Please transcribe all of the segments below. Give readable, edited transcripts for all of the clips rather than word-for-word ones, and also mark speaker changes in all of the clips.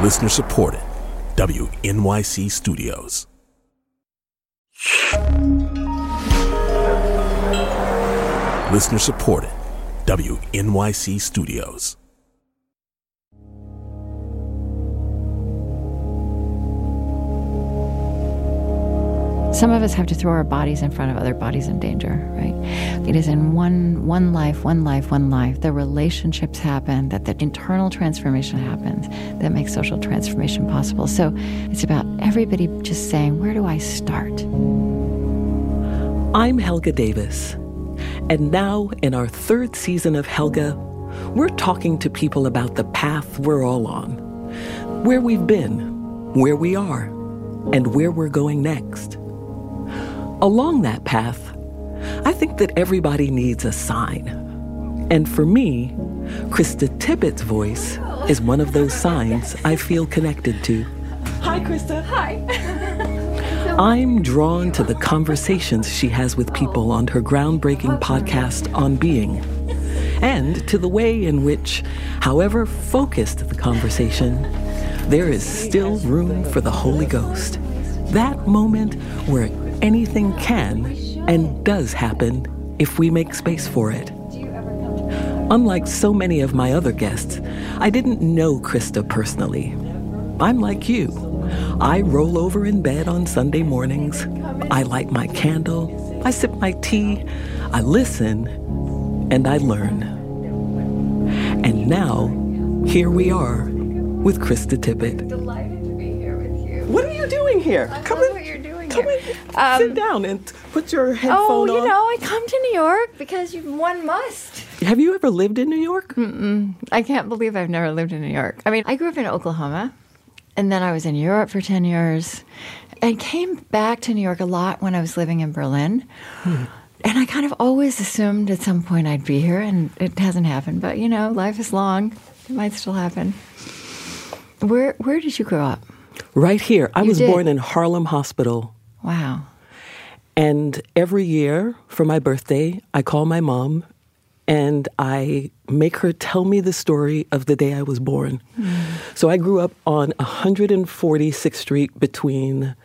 Speaker 1: Listener supported. WNYC Studios. Listener supported. WNYC Studios.
Speaker 2: Some of us have to throw our bodies in front of other bodies in danger, right? It is in one life, the relationships happen, that the internal transformation happens that makes social transformation possible. So it's about everybody just saying, where do I start?
Speaker 3: I'm Helga Davis. And now, in our third season of Helga, we're talking to people about the path we're all on. Where we've been, where we are, and where we're going next. Along that path, I think that everybody needs a sign. And for me, Krista Tippett's voice is one of those signs I feel connected to. Hi, Krista.
Speaker 2: Hi.
Speaker 3: I'm drawn to the conversations she has with people on her groundbreaking podcast On Being, and to the way in which, however focused the conversation, there is still room for the Holy Ghost. That moment where anything can and does happen if we make space for it. Unlike so many of my other guests, I didn't know Krista personally. I'm like you. I roll over in bed on Sunday mornings. I light my candle. I sip my tea. I listen. And I learn. And now, here we are with Krista Tippett.
Speaker 2: Delighted to be here with you.
Speaker 3: What are you doing here?
Speaker 2: Come in. What you're doing
Speaker 3: Come
Speaker 2: here.
Speaker 3: in. Sit down and put your headphone on.
Speaker 2: I come to New York because one must.
Speaker 3: Have you ever lived in New York?
Speaker 2: I can't believe I've never lived in New York. I mean, I grew up in Oklahoma, and then I was in Europe for 10 years, and came back to New York a lot when I was living in Berlin. And I kind of always assumed at some point I'd be here, and it hasn't happened. But, life is long. It might still happen. Where did you grow up?
Speaker 3: Right here. I was born in Harlem Hospital.
Speaker 2: Wow.
Speaker 3: And every year for my birthday, I call my mom and I make her tell me the story of the day I was born. So I grew up on 146th Street between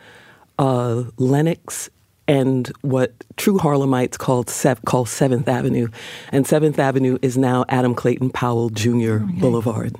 Speaker 3: Lenox and what true Harlemites call 7th Avenue. And 7th Avenue is now Adam Clayton Powell Jr. Boulevard.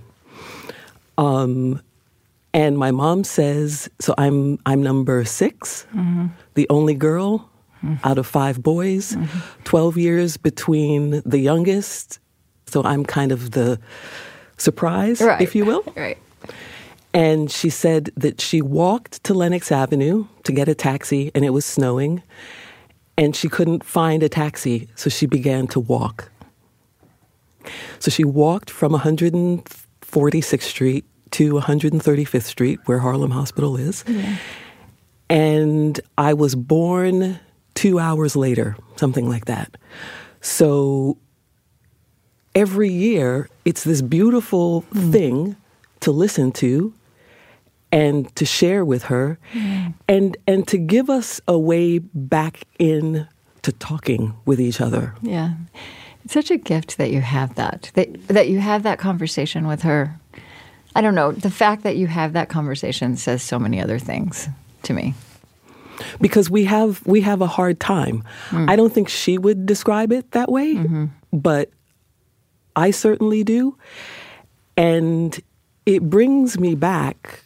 Speaker 3: And my mom says, so I'm number 6, the only girl out of 5 boys, 12 years between the youngest. So I'm kind of the surprise, if you will.
Speaker 2: Right.
Speaker 3: And she said that she walked to Lenox Avenue to get a taxi, and it was snowing, and she couldn't find a taxi, so she began to walk. So she walked from 146th Street to 135th Street, where Harlem Hospital is. Yeah. And I was born 2 hours later, something like that. So every year, it's this beautiful thing to listen to and to share with her and to give us a way back in to talking with each other.
Speaker 2: Yeah. It's such a gift that you have that you have that conversation with her. I don't know. The fact that you have that conversation says so many other things to me.
Speaker 3: Because we have a hard time. I don't think she would describe it that way, but I certainly do. And it brings me back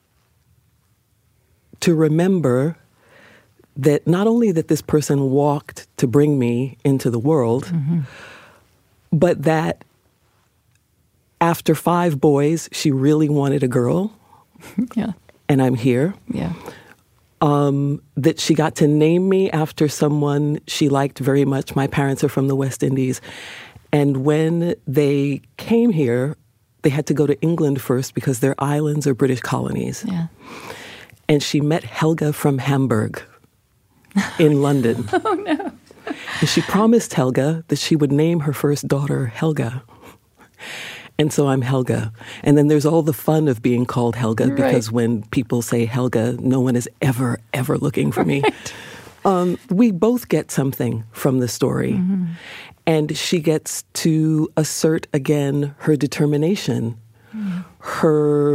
Speaker 3: to remember that not only that this person walked to bring me into the world, but that after 5 boys, she really wanted a girl.
Speaker 2: Yeah.
Speaker 3: And I'm here.
Speaker 2: Yeah.
Speaker 3: That she got to name me after someone she liked very much. My parents are from the West Indies. And when they came here, they had to go to England first because their islands are British colonies.
Speaker 2: Yeah.
Speaker 3: And she met Helga from Hamburg in London.
Speaker 2: Oh, no.
Speaker 3: And she promised Helga that she would name her first daughter Helga. And so I'm Helga. And then there's all the fun of being called Helga because when people say Helga, no one is ever, ever looking for me. We both get something from the story. And she gets to assert again her determination, her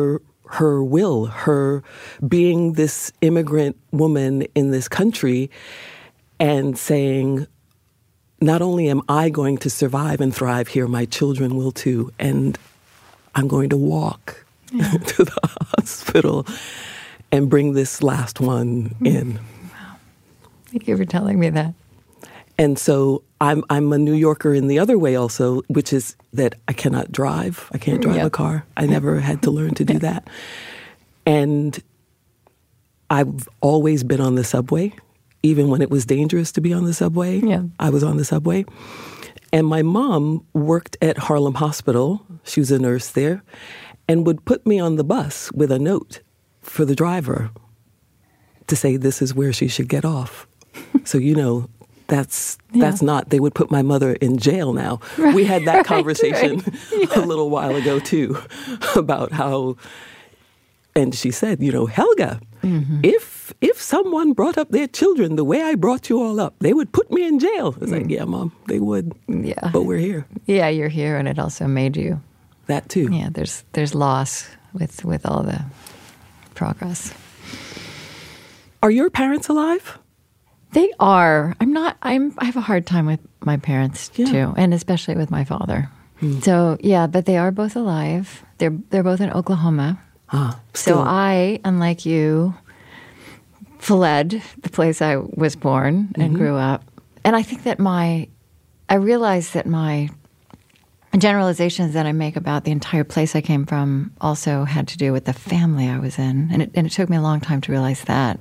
Speaker 3: her will, her being this immigrant woman in this country and saying, not only am I going to survive and thrive here, my children will too. And I'm going to walk to the hospital and bring this last one in.
Speaker 2: Wow. Thank you for telling me that.
Speaker 3: And so I'm a New Yorker in the other way also, which is that I cannot drive. I can't drive a car. I never had to learn to do that. And I've always been on the subway. Even when it was dangerous to be on the subway, I was on the subway. And my mom worked at Harlem Hospital. She was a nurse there, and would put me on the bus with a note for the driver to say this is where she should get off. So, that's not, they would put my mother in jail now. Right, we had that conversation a little while ago, too, about how, and she said, Helga, if someone brought up their children the way I brought you all up, they would put me in jail. I was like, yeah, Mom, they would. Yeah. But we're here.
Speaker 2: Yeah, you're here, and it also made you.
Speaker 3: That, too.
Speaker 2: Yeah, there's loss with all the progress.
Speaker 3: Are your parents alive?
Speaker 2: They are. I have a hard time with my parents, too, and especially with my father. So, yeah, but they are both alive. They're both in Oklahoma. So I, unlike you, fled the place I was born and grew up. And I think that I realized that my generalizations that I make about the entire place I came from also had to do with the family I was in. And it took me a long time to realize that.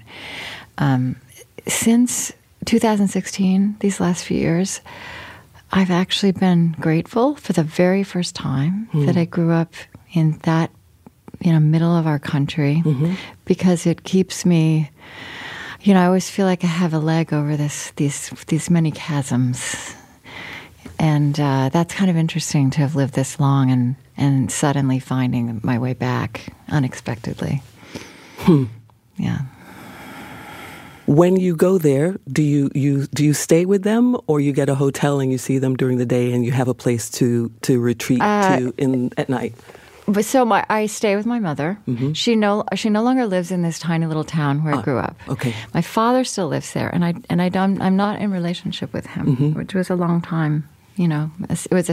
Speaker 2: Since 2016, these last few years, I've actually been grateful for the very first time that I grew up in that middle of our country, because it keeps me, I always feel like I have a leg over these many chasms. And that's kind of interesting to have lived this long and suddenly finding my way back unexpectedly. Yeah.
Speaker 3: When you go there, do you stay with them, or you get a hotel and you see them during the day and you have a place to retreat to at night?
Speaker 2: But so I stay with my mother. She no longer lives in this tiny little town where I grew up. Okay. My father still lives there, and I'm not in relationship with him, which was a long time. It was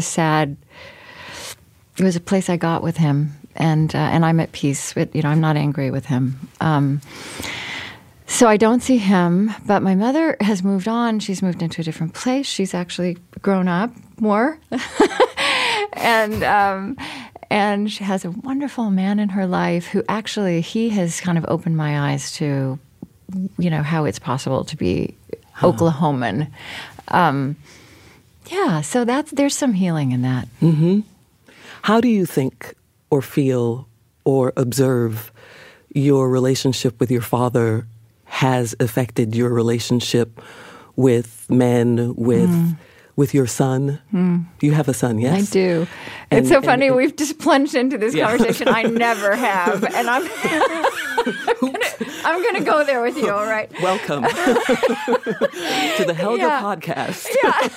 Speaker 2: it was a place I got with him, and I'm at peace. I'm not angry with him. So I don't see him, but my mother has moved on. She's moved into a different place. She's actually grown up more, and she has a wonderful man in her life who actually, he has kind of opened my eyes to, how it's possible to be Oklahoman. So there's some healing in that.
Speaker 3: How do you think or feel or observe your relationship with your father has affected your relationship with men, with your son? You have a son, yes?
Speaker 2: I do. It's so funny. We've just plunged into this conversation. I never have. And I'm going to go there with you, all right?
Speaker 3: Welcome to the Helga podcast.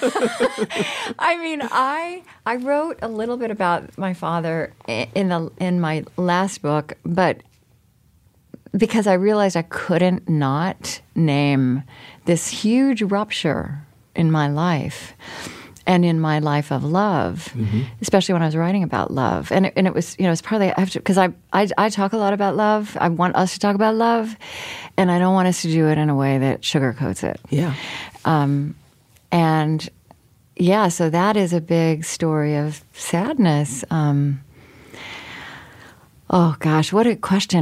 Speaker 2: I wrote a little bit about my father in my last book, but because I realized I couldn't not name this huge rupture in my life and in my life of love, especially when I was writing about love. And it was, it's partly because I talk a lot about love. I want us to talk about love, and I don't want us to do it in a way that sugarcoats it.
Speaker 3: Yeah.
Speaker 2: So that is a big story of sadness. Oh gosh, what a question.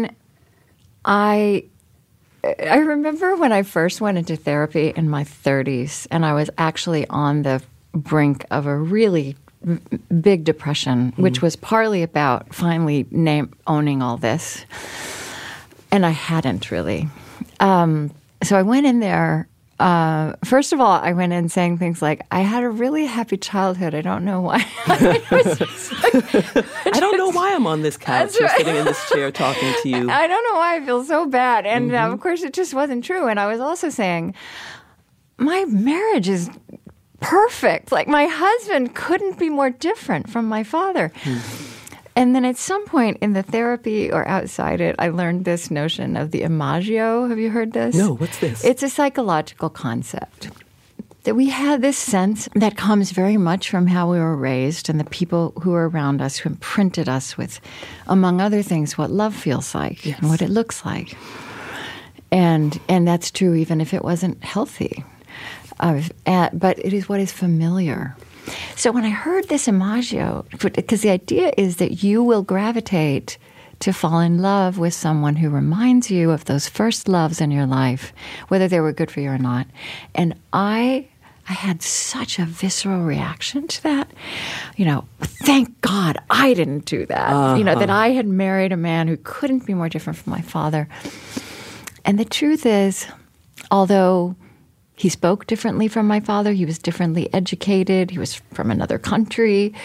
Speaker 2: I remember when I first went into therapy in my 30s, and I was actually on the brink of a really big depression, which was partly about finally owning all this. And I hadn't really. So I went in there. First of all, I went in saying things like, I had a really happy childhood. I don't know why.
Speaker 3: I don't know why I'm on this couch or sitting in this chair talking to you.
Speaker 2: I don't know why I feel so bad. And of course, it just wasn't true. And I was also saying, my marriage is perfect. Like, my husband couldn't be more different from my father. And then at some point in the therapy or outside it, I learned this notion of the imago. Have you heard this?
Speaker 3: No, what's this?
Speaker 2: It's a psychological concept. That we have this sense that comes very much from how we were raised and the people who are around us who imprinted us with, among other things, what love feels like and what it looks like. And that's true even if it wasn't healthy. But it is what is familiar. So when I heard this imago, because the idea is that you will gravitate to fall in love with someone who reminds you of those first loves in your life, whether they were good for you or not. And I had such a visceral reaction to that. Thank God I didn't do that. That I had married a man who couldn't be more different from my father. And the truth is, although he spoke differently from my father, he was differently educated, he was from another country,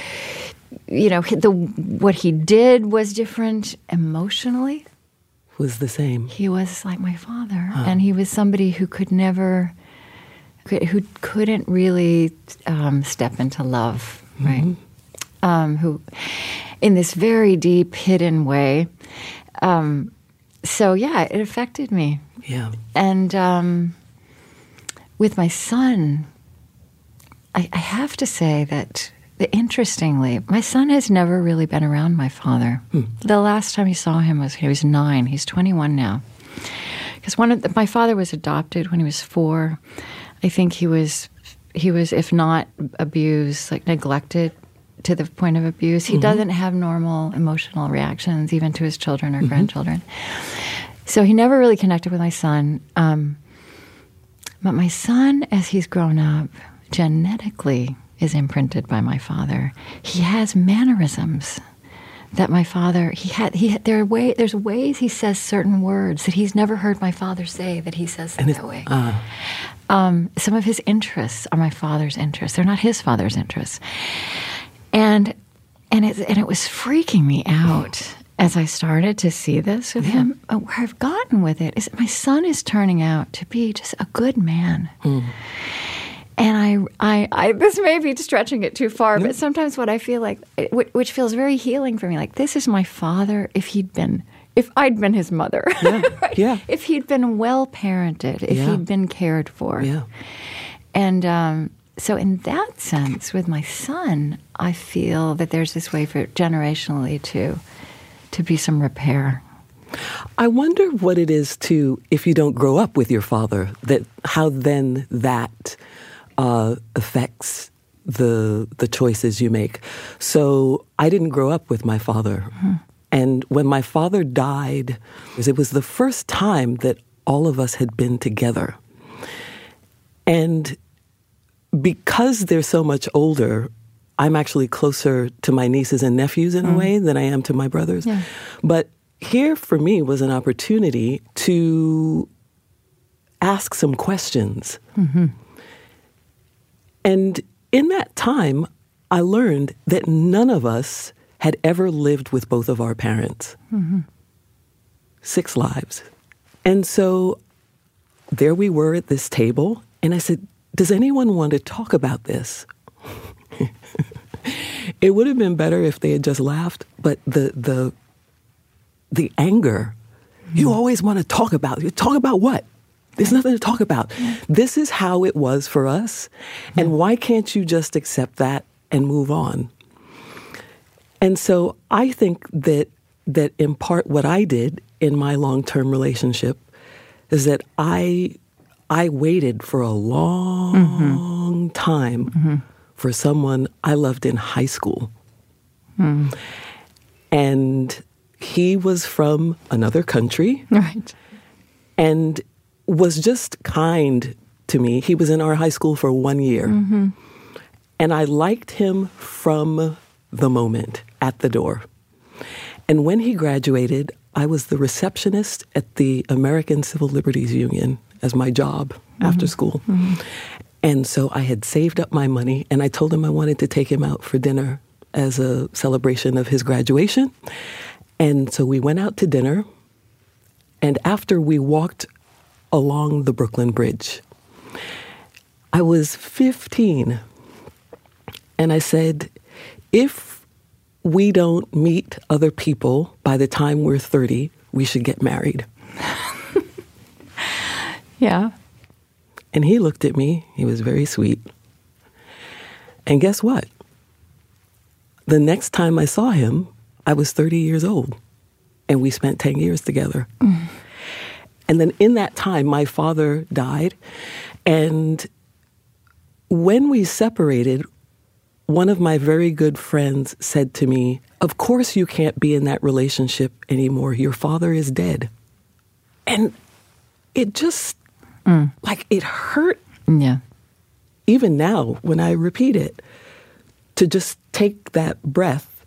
Speaker 2: what he did was different emotionally.
Speaker 3: Was the same.
Speaker 2: He was like my father. And he was somebody who couldn't really step into love, right? Who, in this very deep, hidden way. So, it affected me.
Speaker 3: Yeah.
Speaker 2: And with my son, I have to say that, interestingly, my son has never really been around my father. The last time he saw him was he was 9. He's 21 now. Because my father was adopted when he was 4. I think he was, if not abused, like neglected to the point of abuse. He doesn't have normal emotional reactions, even to his children or grandchildren. So he never really connected with my son. But my son, as he's grown up, genetically is imprinted by my father. He has mannerisms that my father, there's ways he says certain words that he's never heard my father say that he says them that way. Some of his interests are my father's interests. They're not his father's interests. And it was freaking me out as I started to see this with him. Where I've gotten with it is that my son is turning out to be just a good man. And I this may be stretching it too far, but sometimes what I feel like, which feels very healing for me, like this is my father if I'd been his mother. Right? Yeah. If he'd been well parented, if he'd been cared for. Yeah. And so in that sense, with my son, I feel that there's this way for generationally to be some repair.
Speaker 3: I wonder what it is if you don't grow up with your father, how then that affects the choices you make. So I didn't grow up with my father. And when my father died, it was the first time that all of us had been together. And because they're so much older, I'm actually closer to my nieces and nephews in a way than I am to my brothers. Yeah. But here for me was an opportunity to ask some questions. And in that time, I learned that none of us had ever lived with both of our parents. 6 lives. And so there we were at this table, and I said, does anyone want to talk about this? It would have been better if they had just laughed, but the anger, you always want to talk about. You talk about what? There's nothing to talk about. This is how it was for us, and why can't you just accept that and move on? And so I think that in part what I did in my long-term relationship is that I waited for a long time for someone I loved in high school. And he was from another country.
Speaker 2: Right.
Speaker 3: And was just kind to me. He was in our high school for 1 year. And I liked him from the moment at the door. And when he graduated, I was the receptionist at the American Civil Liberties Union as my job after school. And so I had saved up my money, and I told him I wanted to take him out for dinner as a celebration of his graduation. And so we went out to dinner, and after we walked along the Brooklyn Bridge, I was 15, and I said, if we don't meet other people by the time we're 30, we should get married.
Speaker 2: Yeah.
Speaker 3: And he looked at me. He was very sweet. And guess what? The next time I saw him, I was 30 years old. And we spent 10 years together. Mm. And then in that time, my father died. And when we separated, one of my very good friends said to me, "Of course you can't be in that relationship anymore. Your father is dead." And it just, like, it hurt.
Speaker 2: Yeah.
Speaker 3: Even now, when I repeat it, to just take that breath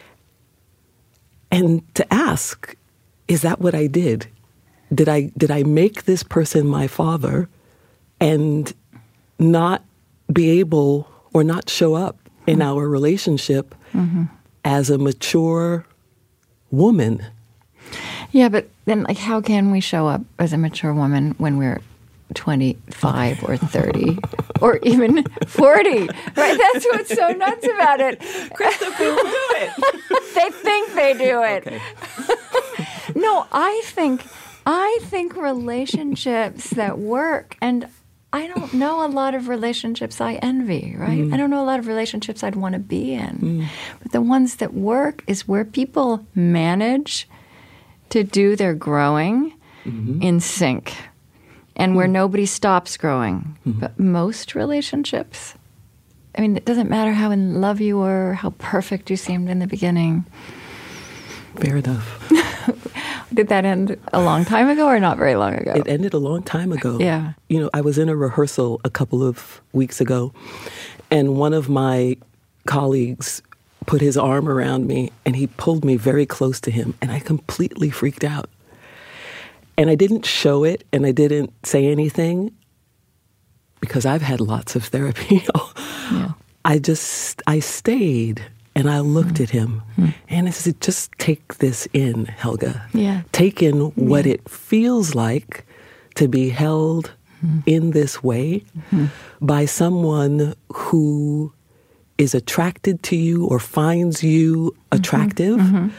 Speaker 3: and to ask, is that what I did? Did I make this person my father and not be able or not show up in our relationship as a mature woman?
Speaker 2: Yeah, but then, like, how can we show up as a mature woman when we're 25 or 30 or even 40? Right? That's what's so nuts about it.
Speaker 3: Krista, people do it.
Speaker 2: They think they do it.
Speaker 3: Okay.
Speaker 2: No, I think relationships that work, and I don't know a lot of relationships I envy, right? I don't know a lot of relationships I'd want to be in. But the ones that work is where people manage to do their growing in sync and where nobody stops growing. But most relationships, I mean, it doesn't matter how in love you were, how perfect you seemed in the beginning.
Speaker 3: Fair enough.
Speaker 2: Did that end a long time ago or not very long ago?
Speaker 3: It ended a long time ago.
Speaker 2: Yeah.
Speaker 3: You know, I was in a rehearsal a couple of weeks ago, and one of my colleagues put his arm around me, and he pulled me very close to him, and I completely freaked out. And I didn't show it, and I didn't say anything, because I've had lots of therapy.
Speaker 2: Yeah.
Speaker 3: I stayed. And I looked at him, and I said, just take this in, Helga.
Speaker 2: Yeah.
Speaker 3: Take in what it feels like to be held in this way by someone who is attracted to you or finds you attractive,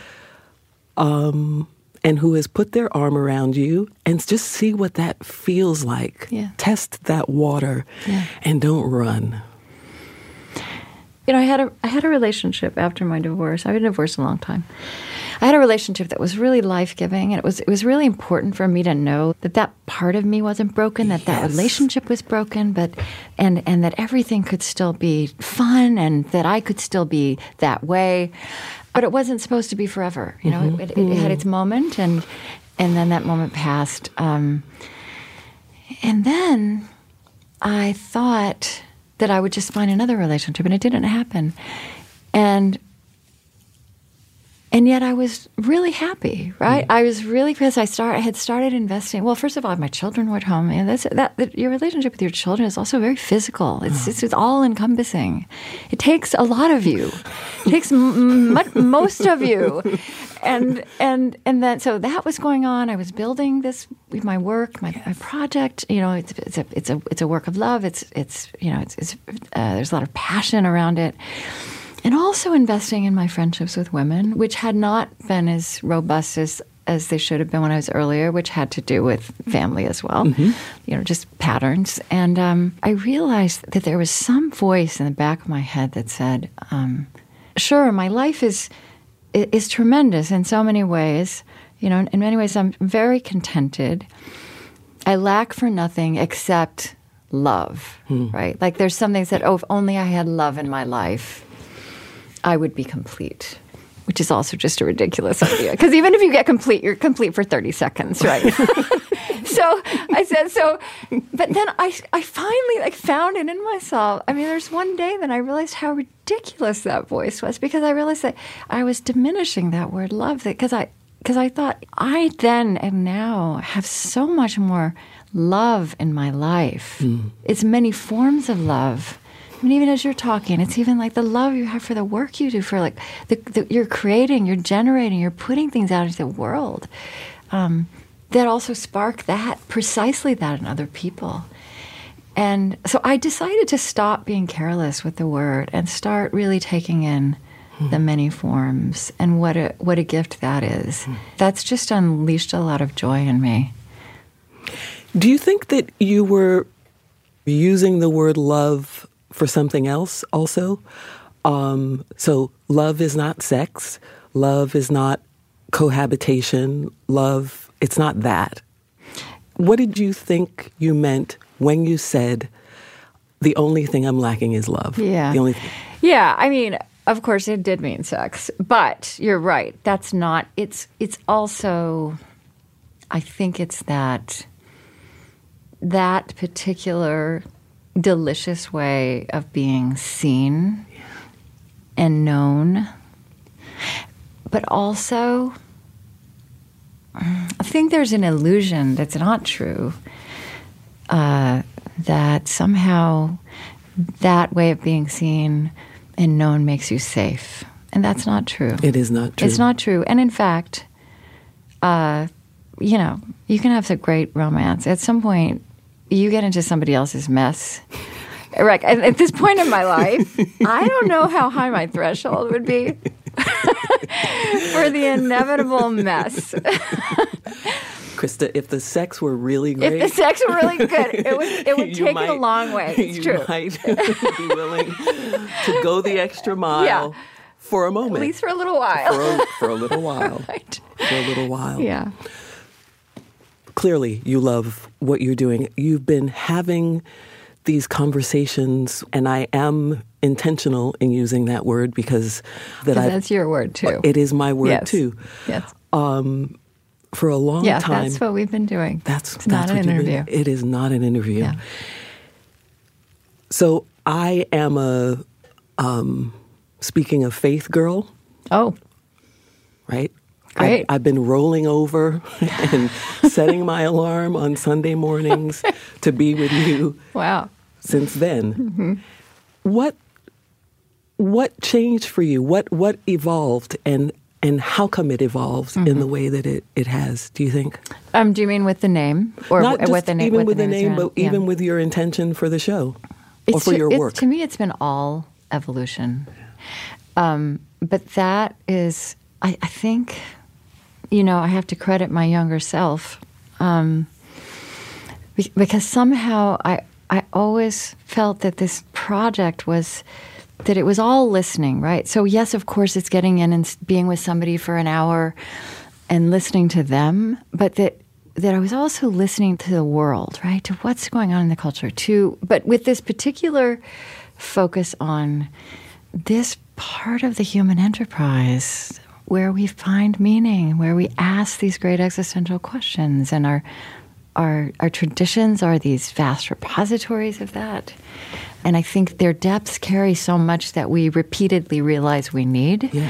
Speaker 3: and who has put their arm around you, and just see what that feels like.
Speaker 2: Yeah.
Speaker 3: Test that water, and don't run.
Speaker 2: You know, I had a relationship after my divorce. I've been divorced a long time. I had a relationship that was really life-giving, and it was really important for me to know that that part of me wasn't broken, that relationship was broken, but and that everything could still be fun, and that I could still be that way. But it wasn't supposed to be forever. You know, it had its moment, and then that moment passed. And then I thought that I would just find another relationship, and it didn't happen. And yet I was really happy, right? I was really, because I had started investing. Well, first of all, my children were at home, and your relationship with your children is also very physical. It's all encompassing. It takes a lot of you. It takes most of you. And then, so that was going on. I was building this with my work, my project. You know, it's a work of love. It's there's a lot of passion around it, and also investing in my friendships with women, which had not been as robust as they should have been when I was earlier, which had to do with family as well. You know, just patterns. And I realized that there was some voice in the back of my head that said, "Sure, my life is tremendous in so many ways. You know, in many ways, I'm very contented. I lack for nothing except love," right? Like there's some things that, if only I had love in my life, I would be complete, which is also just a ridiculous idea. Because even if you get complete, you're complete for 30 seconds, right? So I said, but then I finally found it in myself. I mean, there's one day that I realized how ridiculous that voice was, because I realized that I was diminishing that word love, because I thought I then and now have so much more love in my life. It's many forms of love. I mean, even as you're talking, it's even like the love you have for the work you do, for like you're creating, you're generating, you're putting things out into the world that also spark precisely that in other people. And so I decided to stop being careless with the word and start really taking in the many forms, and what a gift that is. That's just unleashed a lot of joy in me.
Speaker 3: Do you think that you were using the word love for something else also? So love is not sex. Love is not cohabitation. Love, it's not that. What did you think you meant when you said, the only thing I'm lacking is love?
Speaker 2: Yeah.
Speaker 3: The only thing.
Speaker 2: Yeah, I mean, of course it did mean sex, but you're right. That's not, it's also, I think it's that particular delicious way of being seen and known. But also, I think there's an illusion that's not true, that somehow that way of being seen and known makes you safe. And that's not true.
Speaker 3: It is not true.
Speaker 2: It's not true. And in fact, you know, you can have a great romance. At some point, you get into somebody else's mess. Right. At this point in my life, I don't know how high my threshold would be for the inevitable mess.
Speaker 3: Krista, if the sex were really great.
Speaker 2: If the sex were really good, it would take it a long way. It's
Speaker 3: you
Speaker 2: true.
Speaker 3: You might be willing to go the extra mile for a moment.
Speaker 2: At least for a little while.
Speaker 3: For a little while.
Speaker 2: Right.
Speaker 3: For a little while.
Speaker 2: Yeah.
Speaker 3: Clearly, you love what you're doing. You've been having these conversations, and I am intentional in using that word because
Speaker 2: that's your word too.
Speaker 3: It is my word too.
Speaker 2: Yes.
Speaker 3: For a long time.
Speaker 2: Yeah, that's what we've been doing.
Speaker 3: It's
Speaker 2: not an interview.
Speaker 3: It is not an interview.
Speaker 2: Yeah.
Speaker 3: So I am a speaking of faith girl.
Speaker 2: Oh.
Speaker 3: Right?
Speaker 2: Great.
Speaker 3: I've been rolling over and setting my alarm on Sunday mornings to be with you.
Speaker 2: Wow.
Speaker 3: Since then.
Speaker 2: Mm-hmm.
Speaker 3: What changed for you? What evolved and how come it evolved in the way that it has, do you think?
Speaker 2: Do you mean with the name? Or
Speaker 3: Not just
Speaker 2: with the name?
Speaker 3: Even with the
Speaker 2: name,
Speaker 3: name, but even with your intention for the show or for your work?
Speaker 2: To me, it's been all evolution. But that is, I think, you know, I have to credit my younger self because somehow I always felt that this project was, that it was all listening, right? So yes, of course, it's getting in and being with somebody for an hour and listening to them, but that I was also listening to the world, right? To what's going on in the culture, but with this particular focus on this part of the human enterprise where we find meaning, where we ask these great existential questions, and our traditions are these vast repositories of that. And I think their depths carry so much that we repeatedly realize we need.
Speaker 3: Yeah.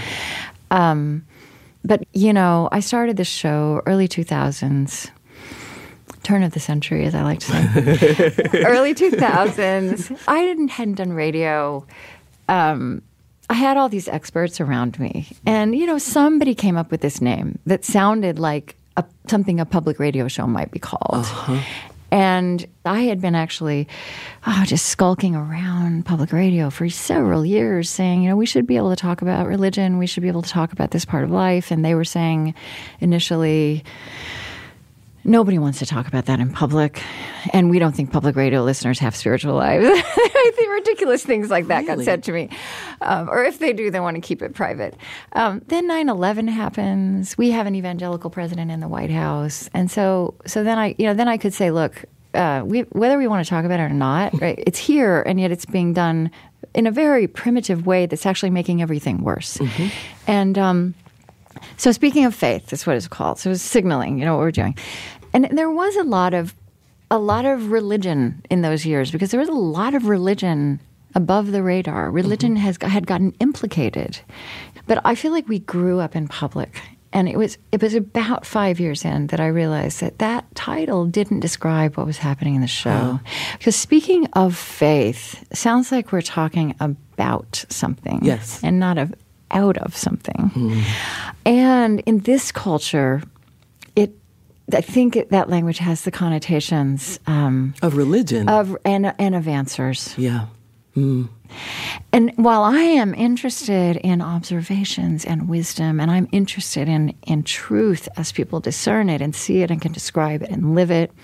Speaker 2: But, you know, I started this show early 2000s, turn of the century, as I like to say. Early 2000s. I hadn't done radio. I had all these experts around me. And, you know, somebody came up with this name that sounded like something a public radio show might be called.
Speaker 3: Uh-huh.
Speaker 2: And I had been actually just skulking around public radio for several years saying, you know, we should be able to talk about religion. We should be able to talk about this part of life. And they were saying initially, nobody wants to talk about that in public. And we don't think public radio listeners have spiritual lives. I think ridiculous things like that got said to me. Or if they do, they want to keep it private. Then 9/11 happens. We have an evangelical president in the White House. And so then I could say, look, whether we want to talk about it or not, right, it's here, and yet it's being done in a very primitive way that's actually making everything worse. Mm-hmm. And so speaking of faith, that's what it's called. So it's signaling, you know, what we're doing. And there was a lot of religion in those years because there was a lot of religion above the radar. Religion had gotten implicated. But I feel like we grew up in public. And it was about 5 years in that I realized that title didn't describe what was happening in the show. Because speaking of faith, sounds like we're talking about something.
Speaker 3: Yes.
Speaker 2: And not out of something. And in this culture, I think that language has the connotations
Speaker 3: of religion
Speaker 2: and of answers.
Speaker 3: Yeah.
Speaker 2: And while I am interested in observations and wisdom, and I'm interested in truth as people discern it and see it and can describe it and live it,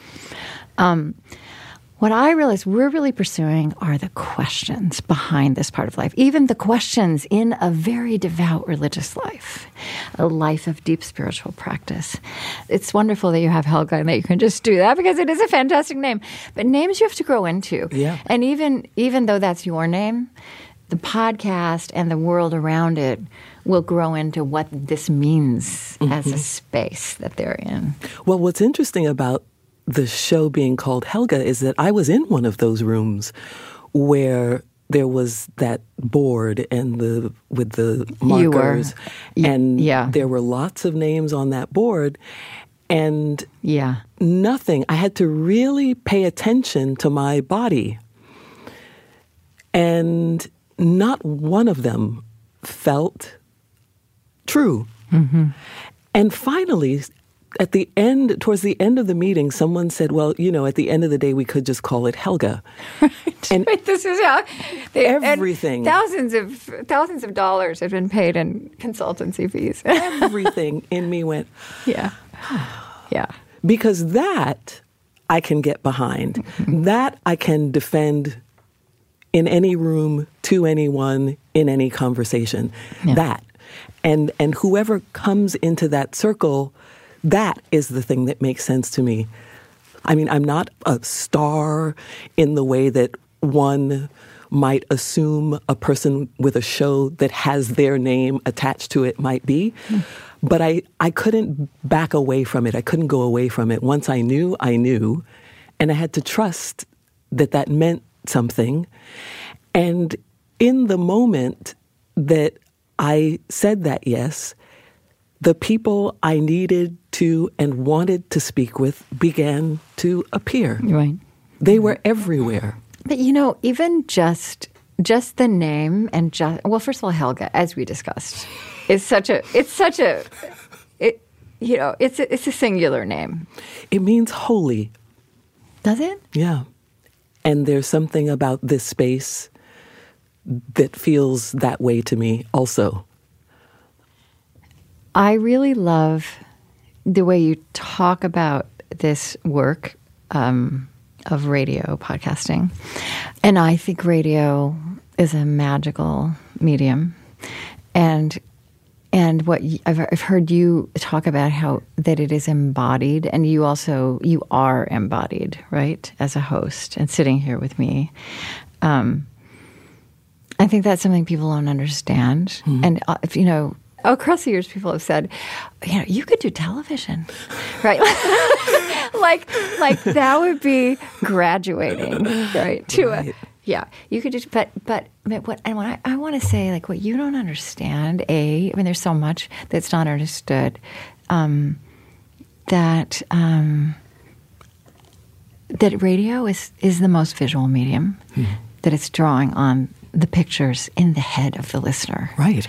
Speaker 2: what I realize we're really pursuing are the questions behind this part of life, even the questions in a very devout religious life, a life of deep spiritual practice. It's wonderful that you have Helga and that you can just do that because it is a fantastic name. But names you have to grow into.
Speaker 3: Yeah.
Speaker 2: And even though that's your name, the podcast and the world around it will grow into what this means as a space that they're in.
Speaker 3: Well, what's interesting about the show being called Helga is that I was in one of those rooms where there was that board and with the markers, and there were lots of names on that board, and nothing. I had to really pay attention to my body, and not one of them felt true. And finally, towards the end of the meeting, someone said, well, at the end of the day, we could just call it Helga.
Speaker 2: Right.
Speaker 3: And
Speaker 2: this is how
Speaker 3: everything.
Speaker 2: Thousands of dollars have been paid in consultancy fees.
Speaker 3: Everything in me went,
Speaker 2: yeah.
Speaker 3: Because that I can get behind. That I can defend in any room, to anyone, in any conversation.
Speaker 2: Yeah.
Speaker 3: That. And whoever comes into that circle, that is the thing that makes sense to me. I mean, I'm not a star in the way that one might assume a person with a show that has their name attached to it might be. But I couldn't back away from it. I couldn't go away from it. Once I knew, and I had to trust that meant something. And in the moment that I said that yes, the people I needed to and wanted to speak with began to appear.
Speaker 2: Right.
Speaker 3: They were everywhere.
Speaker 2: But even just the name and first of all, Helga, as we discussed, it's a singular name.
Speaker 3: It means holy.
Speaker 2: Does it?
Speaker 3: Yeah. And there's something about this space that feels that way to me also.
Speaker 2: I really love the way you talk about this work of radio podcasting. And I think radio is a magical medium. And what I've heard you talk about how that it is embodied, and you are embodied, right, as a host and sitting here with me. I think that's something people don't understand. And across the years, people have said, you could do television, right? like that would be graduating, right? You could just, but what I want to say, like, what you don't understand, there's so much that's not understood, that radio is the most visual medium, that it's drawing on the pictures in the head of the listener.
Speaker 3: Right.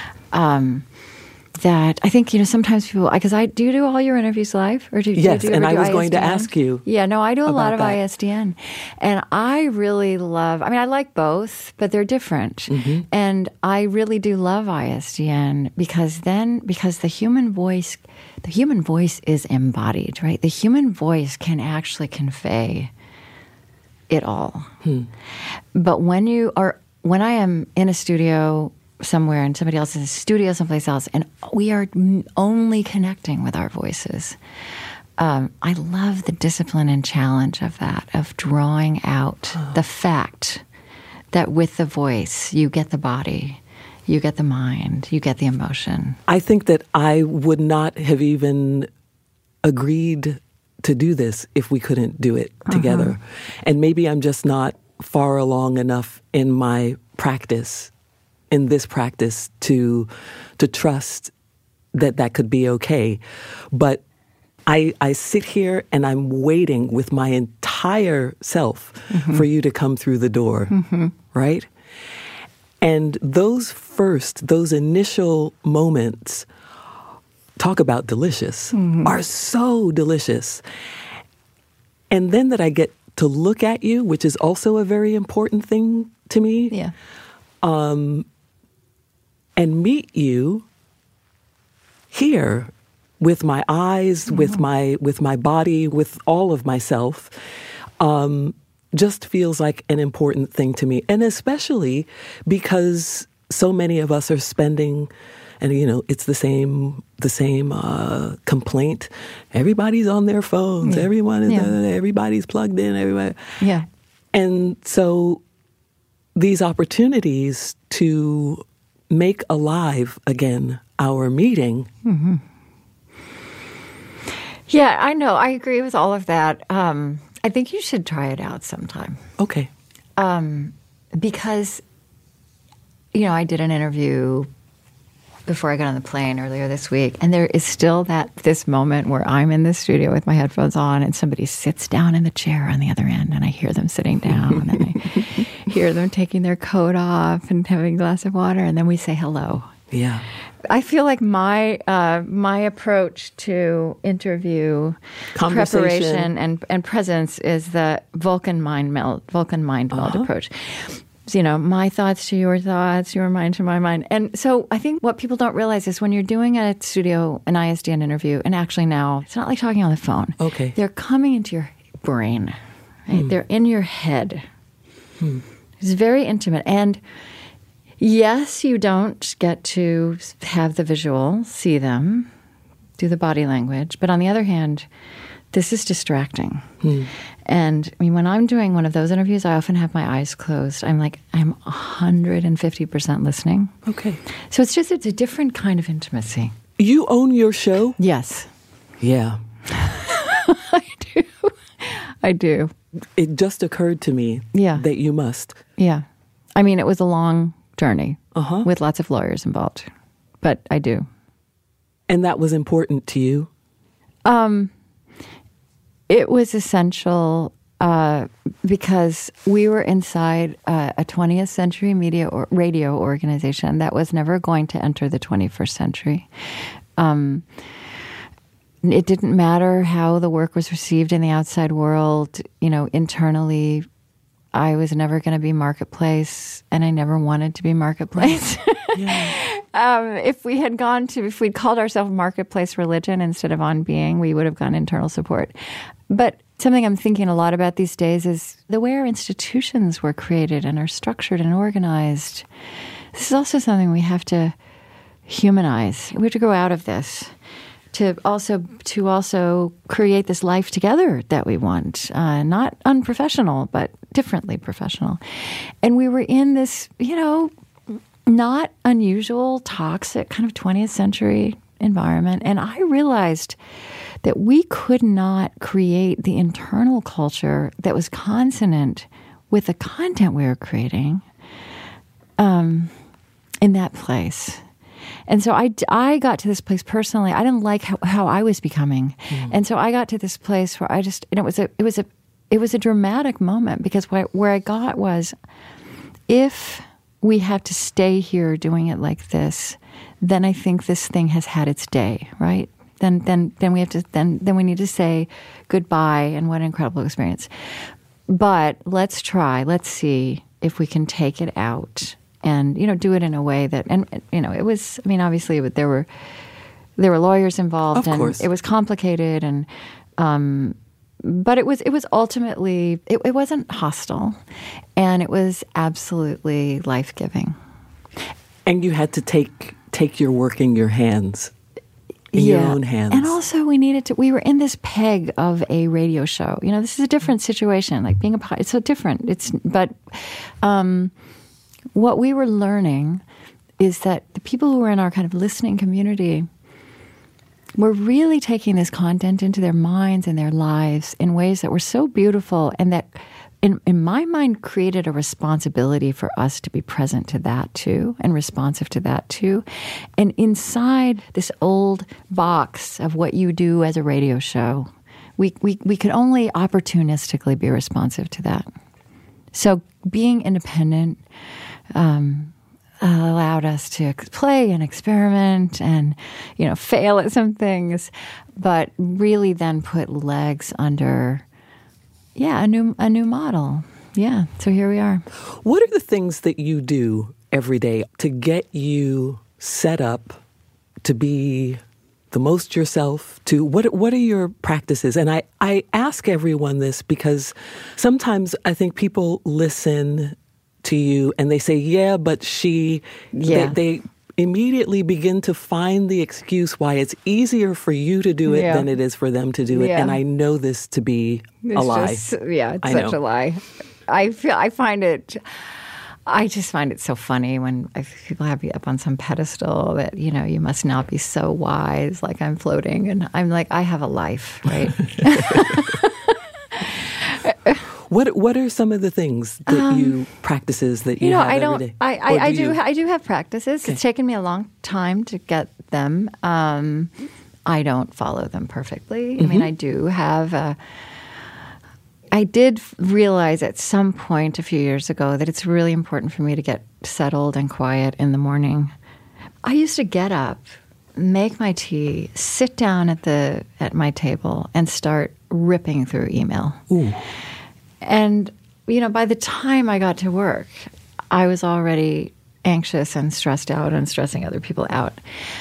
Speaker 2: That I think, sometimes people, because do you do all your interviews live? Or do
Speaker 3: yes,
Speaker 2: you
Speaker 3: and I was
Speaker 2: ISDN?
Speaker 3: going to ask you.
Speaker 2: Yeah, no, I do a lot of
Speaker 3: that.
Speaker 2: ISDN. And I really love, I like both, but they're different. And I really do love ISDN because the human voice is embodied, right? The human voice can actually convey it all. But when I am in a studio somewhere and somebody else is in a studio someplace else and we are only connecting with our voices, I love the discipline and challenge of that, of drawing out the fact that with the voice you get the body, you get the mind, you get the emotion.
Speaker 3: I think that I would not have even agreed to do this if we couldn't do it together. And maybe I'm just not far along enough in my practice, in this practice, to trust that could be okay. But I sit here and I'm waiting with my entire self for you to come through the door, right? And those initial moments, talk about delicious, are so delicious. And then that I get to look at you, which is also a very important thing to me.
Speaker 2: Yeah.
Speaker 3: And meet you here with my eyes, with my body, with all of myself, just feels like an important thing to me. And especially because so many of us are spending, and it's the same complaint. Everybody's on their phones.
Speaker 2: Yeah.
Speaker 3: Everyone is everybody's plugged in. Everybody.
Speaker 2: Yeah.
Speaker 3: And so these opportunities to make alive again our meeting.
Speaker 2: Mm-hmm. Yeah, I know. I agree with all of that. I think you should try it out sometime.
Speaker 3: Okay.
Speaker 2: Because, I did an interview before I got on the plane earlier this week, and there is still this moment where I'm in the studio with my headphones on and somebody sits down in the chair on the other end, and I hear them sitting down, and I hear them taking their coat off and having a glass of water, and then we say hello.
Speaker 3: Yeah.
Speaker 2: I feel like my approach to interview preparation and presence is the Vulcan mind meld approach. So, my thoughts to your thoughts, your mind to my mind. And so I think what people don't realize is when you're doing a studio, an ISDN interview, and actually now it's not like talking on the phone.
Speaker 3: Okay.
Speaker 2: They're coming into your brain. Right? They're in your head. It's very intimate. And yes, you don't get to have the visual, see them, do the body language. But on the other hand, this is distracting. And when I'm doing one of those interviews, I often have my eyes closed. I'm 150% listening.
Speaker 3: Okay.
Speaker 2: So it's a different kind of intimacy.
Speaker 3: You own your show?
Speaker 2: Yes.
Speaker 3: Yeah.
Speaker 2: I do.
Speaker 3: It just occurred to me that you must.
Speaker 2: Yeah. It was a long journey with lots of lawyers involved, but I do.
Speaker 3: And that was important to you?
Speaker 2: It was essential because we were inside a 20th century media or radio organization that was never going to enter the 21st century. It didn't matter how the work was received in the outside world. Internally, I was never going to be marketplace, and I never wanted to be marketplace. If we'd called ourselves marketplace religion instead of on being, we would have gone internal support. But something I'm thinking a lot about these days is the way our institutions were created and are structured and organized. This is also something we have to humanize. We have to grow out of this to also create this life together that we want, not unprofessional, but differently professional. And we were in this, not unusual, toxic kind of 20th century environment. And I realized that we could not create the internal culture that was consonant with the content we were creating in that place. And so I got to this place personally. I didn't like how I was becoming. And so I got to this place where it was a dramatic moment, because where I got was, if we have to stay here doing it like this, then I think this thing has had its day, right? Then we need to say goodbye, and what an incredible experience. But let's see if we can take it out and, do it in a way that, and it was, obviously there were lawyers involved,
Speaker 3: of course.
Speaker 2: And it was complicated, and but it was ultimately, it wasn't hostile, and it was absolutely life-giving.
Speaker 3: And you had to take your work in your hands. In your own hands.
Speaker 2: And also we were in this peg of a radio show. This is a different situation, like being it's so different. But what we were learning is that the people who were in our kind of listening community were really taking this content into their minds and their lives in ways that were so beautiful, and that in my mind created a responsibility for us to be present to that too, and responsive to that too. And inside this old box of what you do as a radio show, we could only opportunistically be responsive to that. So being independent allowed us to play and experiment and, fail at some things, but really then put legs under a new model. yeah, so here we are.
Speaker 3: What are the things that you do every day to get you set up to be the most yourself? What are your practices? And I ask everyone this because sometimes I think people listen to you and they say, yeah, but they immediately begin to find the excuse why it's easier for you to do it than it is for them to do it. And I know this to be a lie.
Speaker 2: It's such a lie. I just find it so funny when people have you up on some pedestal that, you must now be so wise, like I'm floating. And I'm like, I have a life, right?
Speaker 3: What are some of the things that practices that you have every day?
Speaker 2: I do have practices. Okay. It's taken me a long time to get them. I don't follow them perfectly. I mean, I do have I did realize at some point a few years ago that it's really important for me to get settled and quiet in the morning. I used to get up, make my tea, sit down at my table, and start ripping through email.
Speaker 3: Ooh.
Speaker 2: And, by the time I got to work, I was already anxious and stressed out and stressing other people out.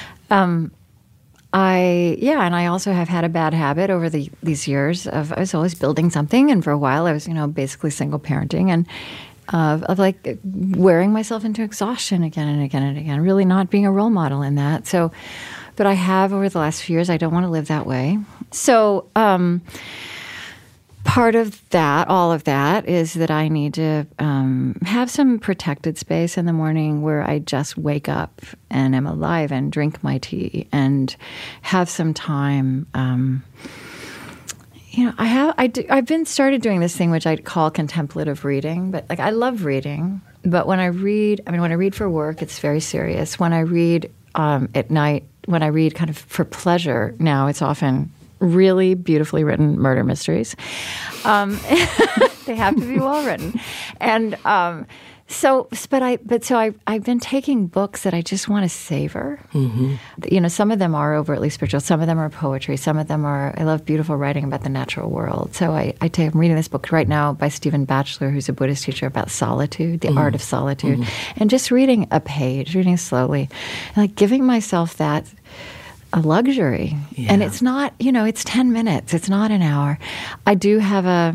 Speaker 2: And I also have had a bad habit over these years of I was always building something, and for a while I was, basically single parenting and of like wearing myself into exhaustion again and again and again, really not being a role model in that. So, but I have over the last few years, I don't want to live that way. So, part of that, all of that, is that I need to have some protected space in the morning where I just wake up and am alive and drink my tea and have some time. I've been started doing this thing which I call contemplative reading, but I love reading. But when I read for work, it's very serious. When I read at night, when I read kind of for pleasure, now it's often really beautifully written murder mysteries. They have to be well written, and so I've been taking books that I just want to savor. Mm-hmm. Some of them are overtly spiritual, some of them are poetry, some of them are. I love beautiful writing about the natural world. So I'm reading this book right now by Stephen Batchelor, who's a Buddhist teacher, about solitude, the art of solitude, and just reading a page, reading slowly, and giving myself that. A luxury. Yeah. And it's not, it's 10 minutes. It's not an hour. I do have a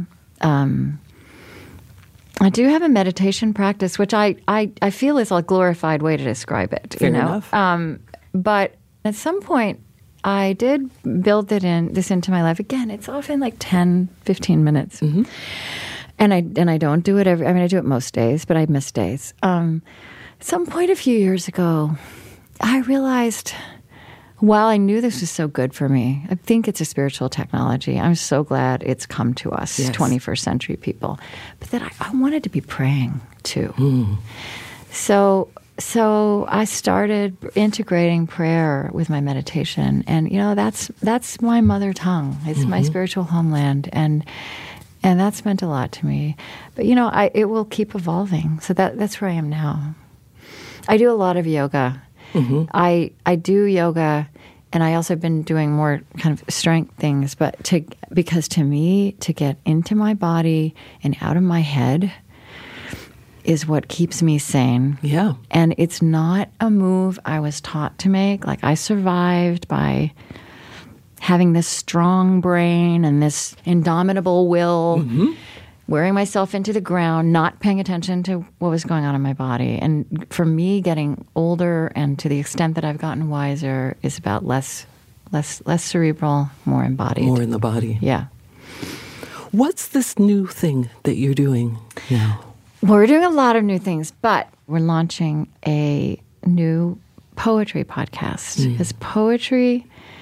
Speaker 2: meditation practice, which I feel is a glorified way to describe it.
Speaker 3: Fair enough.
Speaker 2: But at some point, I did build this into my life. Again, it's often 10, 15 minutes. Mm-hmm. And I don't do it I do it most days, but I miss days. At some point a few years ago, I realized, while I knew this was so good for me, I think it's a spiritual technology. I'm so glad it's come to us, yes. 21st century people. But that I wanted to be praying too. Mm. So I started integrating prayer with my meditation, and that's my mother tongue. It's my spiritual homeland, and that's meant a lot to me. But it will keep evolving. So that's where I am now. I do a lot of yoga. Mm-hmm. I do yoga, and I also have been doing more kind of strength things, because to me, to get into my body and out of my head is what keeps me sane.
Speaker 3: Yeah.
Speaker 2: And it's not a move I was taught to make. I survived by having this strong brain and this indomitable will, wearing myself into the ground, not paying attention to what was going on in my body. And for me, getting older, and to the extent that I've gotten wiser, is about less cerebral, more embodied.
Speaker 3: More in the body.
Speaker 2: Yeah.
Speaker 3: What's this new thing that you're doing now?
Speaker 2: Well, we're doing a lot of new things, but we're launching a new poetry podcast. Because poetry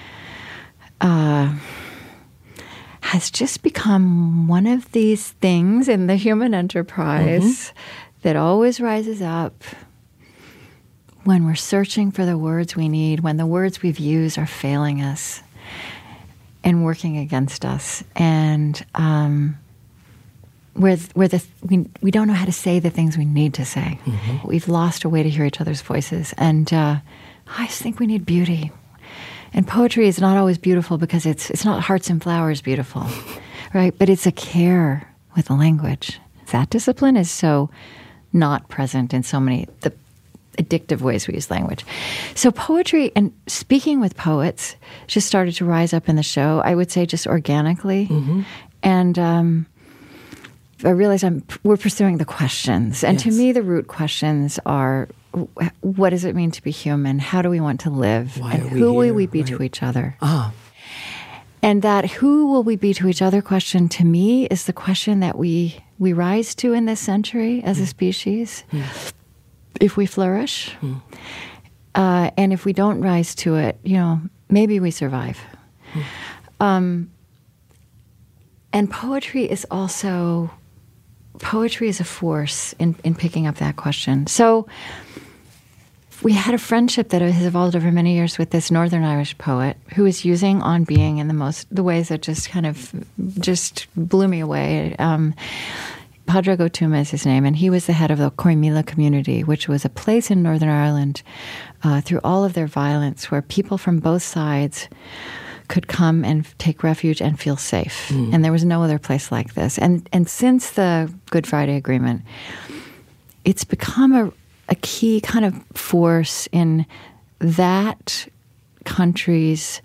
Speaker 2: has just become one of these things in the human enterprise that always rises up when we're searching for the words we need, when the words we've used are failing us and working against us, and we don't know how to say the things we need to say. We've lost a way to hear each other's voices, and I just think we need beauty. And poetry is not always beautiful because it's not hearts and flowers beautiful, right? But it's a care with the language that discipline is so not present in so many the addictive ways we use language. So poetry and speaking with poets just started to rise up in the show, I would say just organically. And I realized we're pursuing the questions. And to me, the root questions are, what does it mean to be human? How do we want to live?
Speaker 3: Why
Speaker 2: and
Speaker 3: are we
Speaker 2: who will
Speaker 3: here?
Speaker 2: we be
Speaker 3: Right.
Speaker 2: to each other?
Speaker 3: Ah.
Speaker 2: And that who will we be to each other question, to me, is the question that we rise to in this century as a species, if we flourish. And if we don't rise to it, maybe we survive. And poetry is a force in picking up that question. So we had a friendship that has evolved over many years with this Northern Irish poet who is using On Being in the ways that just blew me away. Pádraig Ó Tuama is his name, and he was the head of the Corrymeela community, which was a place in Northern Ireland through all of their violence where people from both sides could come and take refuge and feel safe. And there was no other place like this. And since the Good Friday Agreement, it's become a key kind of force in that country's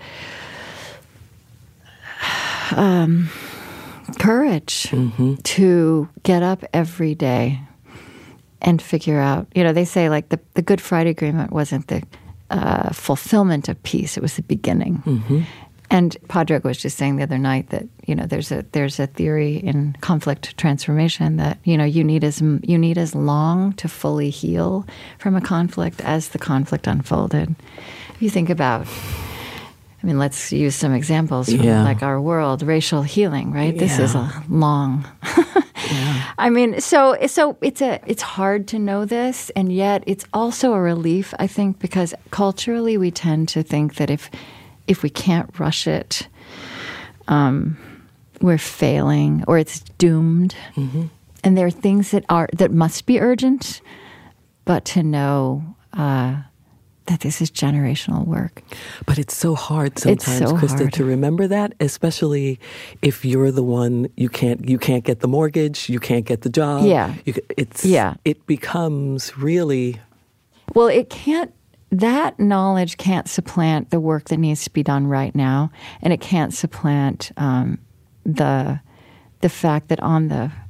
Speaker 2: courage to get up every day and figure out, they say like the Good Friday Agreement wasn't the fulfillment of peace, it was the beginning. And Pádraig was just saying the other night that, there's a theory in conflict transformation that, you need as long to fully heal from a conflict as the conflict unfolded. If you think about, let's use some examples from like our world, racial healing, right? This is a long. So it's hard to know this, and yet it's also a relief, I think, because culturally we tend to think that if we can't rush it, we're failing or it's doomed. And there are things that must be urgent, but to know that this is generational work.
Speaker 3: But it's so hard sometimes, Krista, to remember that, especially if you're the one you can't get the mortgage, you can't get the job. It becomes really.
Speaker 2: Well, it can't. That knowledge can't supplant the work that needs to be done right now, and it can't supplant the fact that on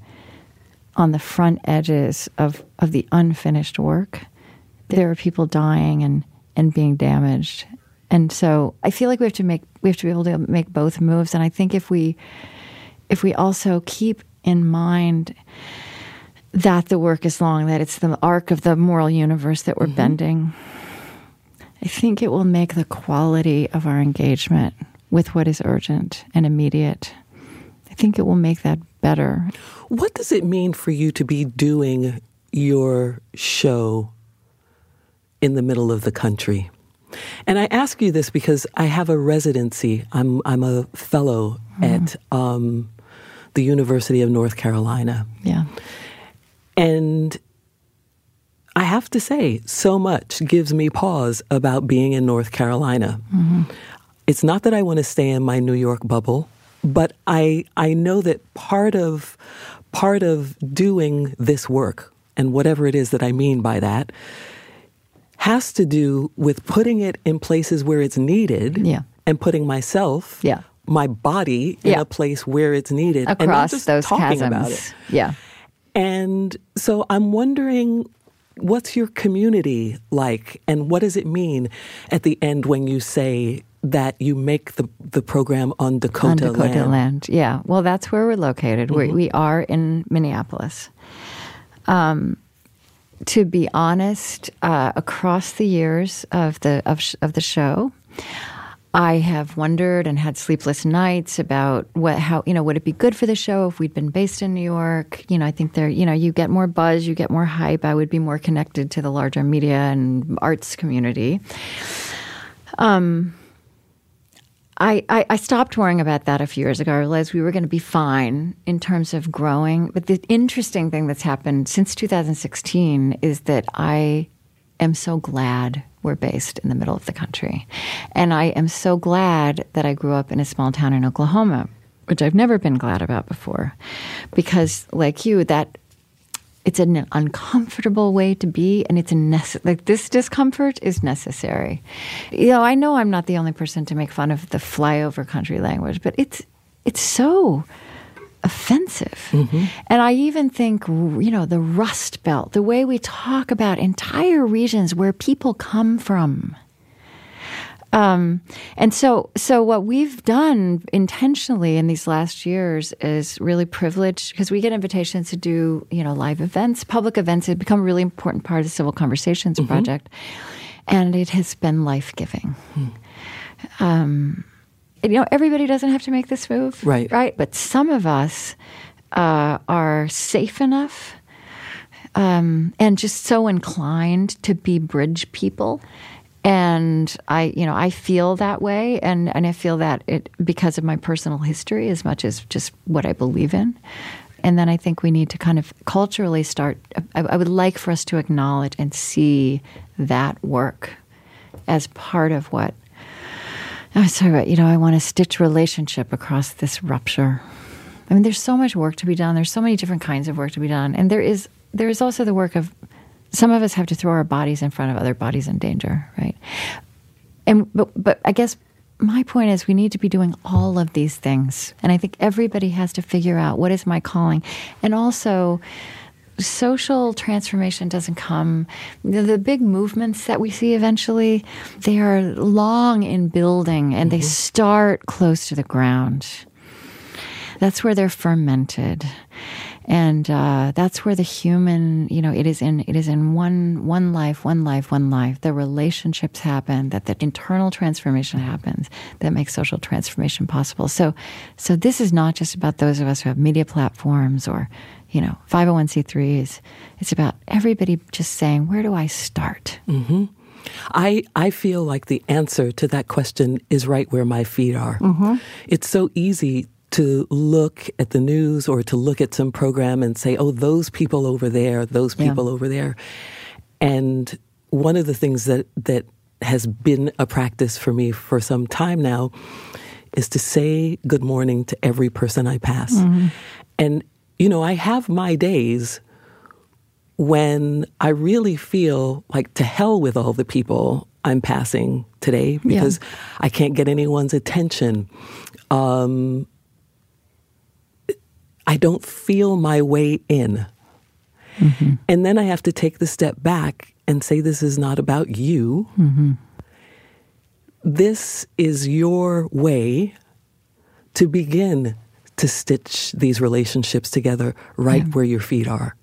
Speaker 2: the front edges of the unfinished work, there are people dying and being damaged. And so I feel like we have to be able to make both moves. And I think if we also keep in mind that the work is long, that it's the arc of the moral universe that we're bending, I think it will make the quality of our engagement with what is urgent and immediate, I think it will make that better.
Speaker 3: What does it mean for you to be doing your show in the middle of the country? And I ask you this because I have a residency. I'm a fellow at the University of North Carolina.
Speaker 2: Yeah.
Speaker 3: And I have to say, so much gives me pause about being in North Carolina. It's not that I want to stay in my New York bubble, but I know that part of doing this work, and whatever it is that I mean by that, has to do with putting it in places where it's needed and putting myself, my body, in a place where it's needed.
Speaker 2: Across
Speaker 3: and not just
Speaker 2: those
Speaker 3: talking
Speaker 2: chasms.
Speaker 3: about it.
Speaker 2: Yeah.
Speaker 3: And so I'm wondering, what's your community like, and what does it mean at the end when you say that you make the program on Dakota land?
Speaker 2: Yeah. Well, that's where we're located. We are in Minneapolis. To be honest, across the years of the show, I have wondered and had sleepless nights about how would it be good for the show if we'd been based in New York? I think you get more buzz, you get more hype. I would be more connected to the larger media and arts community. I stopped worrying about that a few years ago. I realized we were going to be fine in terms of growing. But the interesting thing that's happened since 2016 is that I am so glad we're based in the middle of the country. And I am so glad that I grew up in a small town in Oklahoma, which I've never been glad about before. Because like you, that it's an uncomfortable way to be, and it's like this discomfort is necessary. I know I'm not the only person to make fun of the flyover country language, but it's so offensive. Mm-hmm. And I even think, the Rust Belt, the way we talk about entire regions where people come from. And so what we've done intentionally in these last years is really privileged, because we get invitations to do, live events, public events. It's become a really important part of the Civil Conversations mm-hmm. Project. And it has been life-giving. Everybody doesn't have to make this move. Right? But some of us are safe enough and just so inclined to be bridge people. And I feel that way, and I feel that it because of my personal history as much as just what I believe in. And then I think we need to kind of culturally start. I would like for us to acknowledge and see that work as part of what I was talking about. I want to stitch relationship across this rupture. I mean, there's so much work to be done. There's so many different kinds of work to be done, and there is also the work of. Some of us have to throw our bodies in front of other bodies in danger, right? But I guess my point is we need to be doing all of these things. And I think everybody has to figure out, what is my calling? And also, social transformation doesn't come. The big movements that we see eventually, they are long in building, and mm-hmm. they start close to the ground. That's where they're fermented. And that's where the human, it is in one life. The relationships happen, that the internal transformation happens that makes social transformation possible. So this is not just about those of us who have media platforms or, 501c3s. It's about everybody just saying, where do I start?
Speaker 3: Mm-hmm. I feel like the answer to that question is right where my feet are. Mm-hmm. It's so easy to look at the news or to look at some program and say, oh, those people over there, those people over there. And one of the things that has been a practice for me for some time now is to say good morning to every person I pass. Mm-hmm. And, I have my days when I really feel like to hell with all the people I'm passing today because I can't get anyone's attention. I don't feel my way in. Mm-hmm. And then I have to take the step back and say, this is not about you. Mm-hmm. This is your way to begin to stitch these relationships together right where your feet are.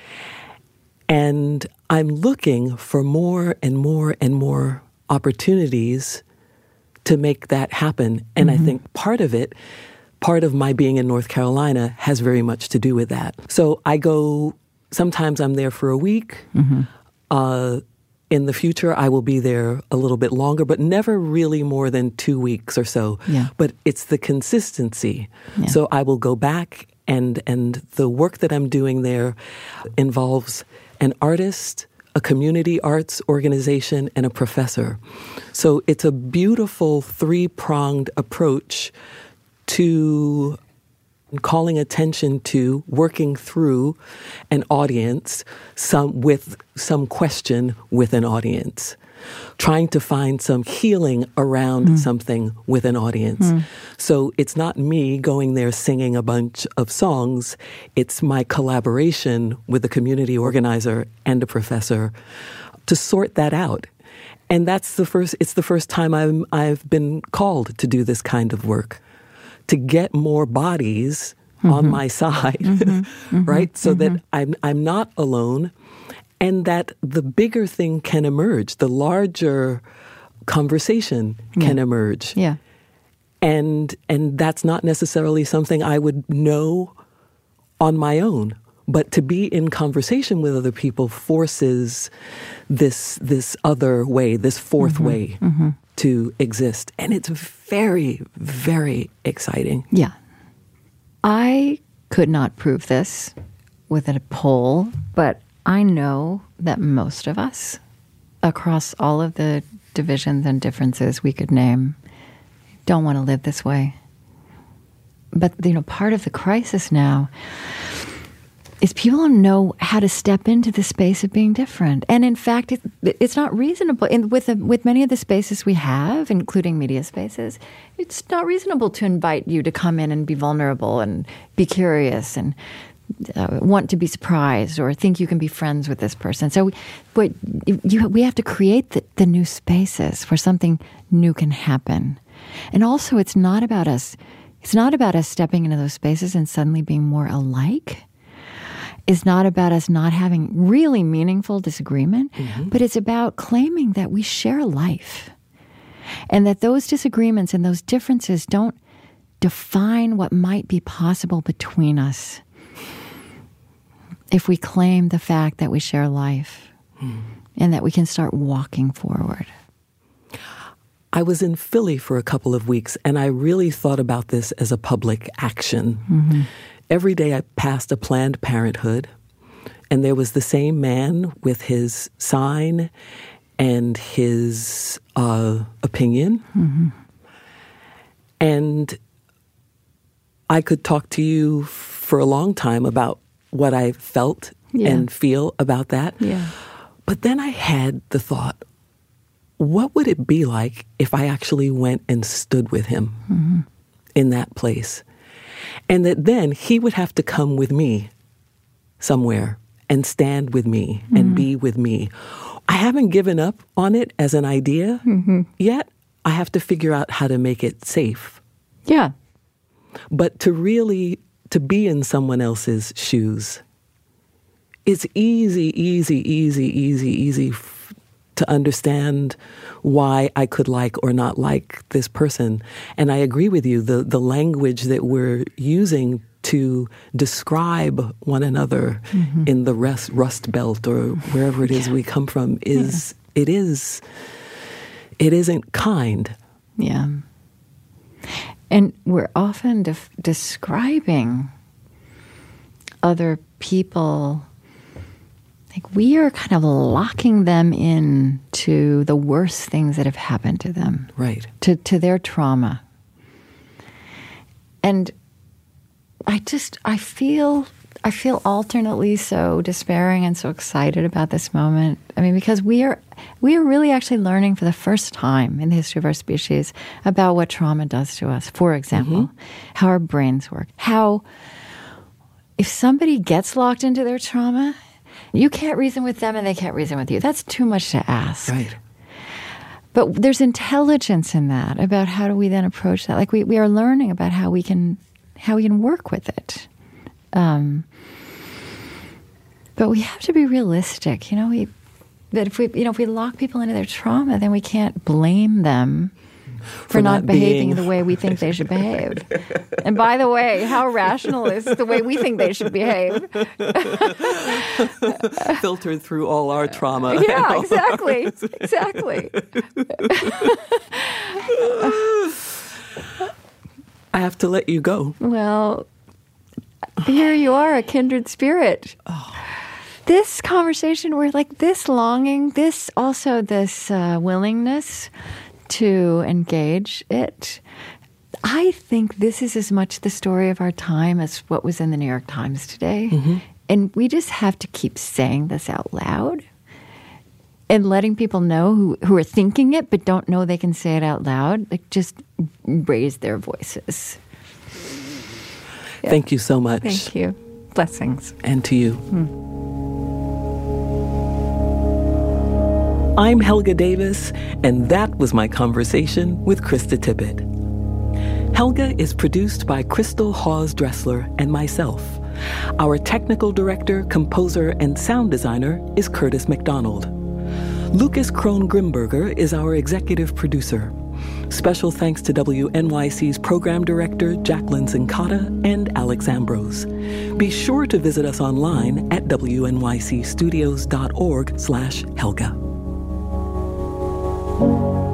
Speaker 3: And I'm looking for more and more and more opportunities to make that happen. And I think part of my being in North Carolina has very much to do with that. So I go, sometimes I'm there for a week. Mm-hmm. In the future, I will be there a little bit longer, but never really more than 2 weeks or so. Yeah. But it's the consistency. Yeah. So I will go back, and the work that I'm doing there involves an artist, a community arts organization, and a professor. So it's a beautiful three-pronged approach to calling attention to working through an audience, with some question with an audience, trying to find some healing around something with an audience. So it's not me going there singing a bunch of songs. It's my collaboration with a community organizer and a professor to sort that out. And it's the first time I've been called to do this kind of work, to get more bodies on my side, right? So that I'm not alone, and that the bigger thing can emerge, the larger conversation can emerge. Yeah. And that's not necessarily something I would know on my own. But to be in conversation with other people forces this other way, this fourth way to exist. And it's very, very exciting.
Speaker 2: Yeah. I could not prove this with a poll, but I know that most of us, across all of the divisions and differences we could name, don't want to live this way. But, part of the crisis now is people don't know how to step into the space of being different. And in fact, it's not reasonable. With many of the spaces we have, including media spaces, it's not reasonable to invite you to come in and be vulnerable and be curious and want to be surprised or think you can be friends with this person. So we have to create the new spaces where something new can happen. And also, it's not about us stepping into those spaces and suddenly being more alike. It's not about us not having really meaningful disagreement, but it's about claiming that we share life and that those disagreements and those differences don't define what might be possible between us if we claim the fact that we share life and that we can start walking forward.
Speaker 3: I was in Philly for a couple of weeks, and I really thought about this as a public action. Every day I passed a Planned Parenthood, and there was the same man with his sign and his opinion. And I could talk to you for a long time about what I felt and feel about that. But then I had the thought, what would it be like if I actually went and stood with him in that place? And that then he would have to come with me somewhere and stand with me and be with me. I haven't given up on it as an idea yet. I have to figure out how to make it safe.
Speaker 2: Yeah.
Speaker 3: But to be in someone else's shoes, it's easy to understand why I could like or not like this person. And I agree with you, the language that we're using to describe one another in the Rust Belt or wherever it is we come from it isn't kind.
Speaker 2: Yeah. And we're often describing other people, like we are kind of locking them in to the worst things that have happened to them.
Speaker 3: Right.
Speaker 2: To their trauma. And I feel alternately so despairing and so excited about this moment. I mean, because we are really actually learning for the first time in the history of our species about what trauma does to us. For example, how our brains work. How if somebody gets locked into their trauma, you can't reason with them and they can't reason with you. That's too much to ask.
Speaker 3: Right.
Speaker 2: But there's intelligence in that about how do we then approach that. Like we are learning about how we can work with it. But we have to be realistic. That if we lock people into their trauma, then we can't blame them for not behaving the way we think they should behave. And by the way, how rational is the way we think they should behave?
Speaker 3: Filtered through all our trauma.
Speaker 2: Yeah, exactly.
Speaker 3: I have to let you go.
Speaker 2: Well, here you are, a kindred spirit. This conversation, we're like this longing, this willingness to engage it. I think this is as much the story of our time as what was in the New York Times today. And we just have to keep saying this out loud and letting people know who are thinking it but don't know they can say it out loud, like just raise their voices. Yeah.
Speaker 3: Thank you so much.
Speaker 2: Thank you. Blessings.
Speaker 3: And to you. I'm Helga Davis, and that was my conversation with Krista Tippett. Helga is produced by Crystal Hawes-Dressler and myself. Our technical director, composer, and sound designer is Curtis McDonald. Lucas Krohn-Grimberger is our executive producer. Special thanks to WNYC's program director, Jacqueline Zincata, and Alex Ambrose. Be sure to visit us online at wnycstudios.org/Helga.